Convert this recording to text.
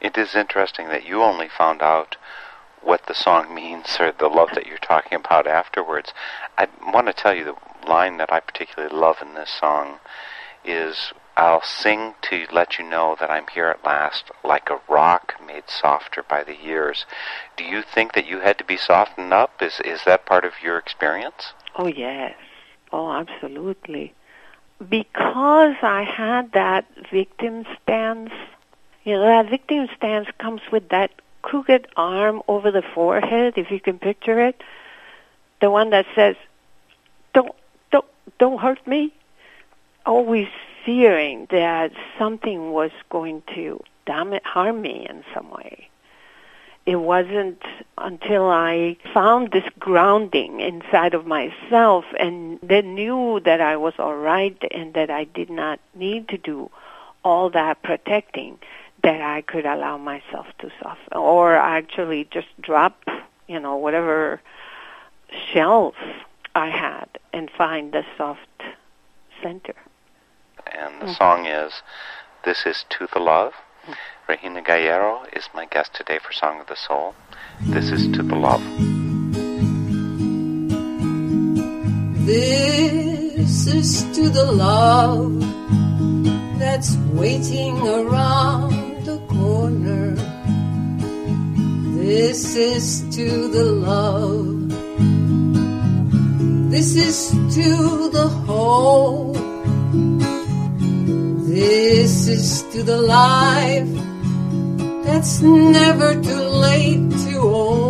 It is interesting that you only found out what the song means or the love that you're talking about afterwards. I want to tell you the line that I particularly love in this song is, I'll sing to let you know that I'm here at last, like a rock made softer by the years. Do you think that you had to be softened up? Is that part of your experience? Oh, yes. Oh, absolutely. Because I had that victim stance, that victim stance comes with that crooked arm over the forehead, if you can picture it. The one that says, don't hurt me. Always fearing that something was going to harm me in some way. It wasn't until I found this grounding inside of myself and then knew that I was all right and that I did not need to do all that protecting, that I could allow myself to soften or actually just drop, whatever shells I had and find the soft center. And the song is This Is To The Love. Regina Gallero is my guest today for Song of the Soul. This is To The Love. This is to the love that's waiting around the corner. This is to the love. This is to the hope. This is to the life that's never too late to own.